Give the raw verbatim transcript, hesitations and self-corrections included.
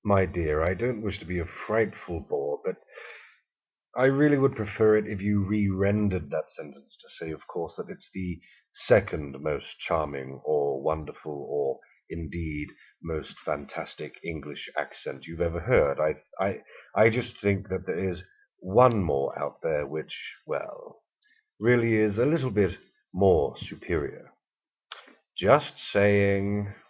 My dear, I don't wish to be a frightful bore, but I really would prefer it if you re-rendered that sentence to say, of course, that it's the second most charming or wonderful or indeed most fantastic English accent you've ever heard. I, I, I just think that there is one more out there which, well, really is a little bit more superior. Just saying.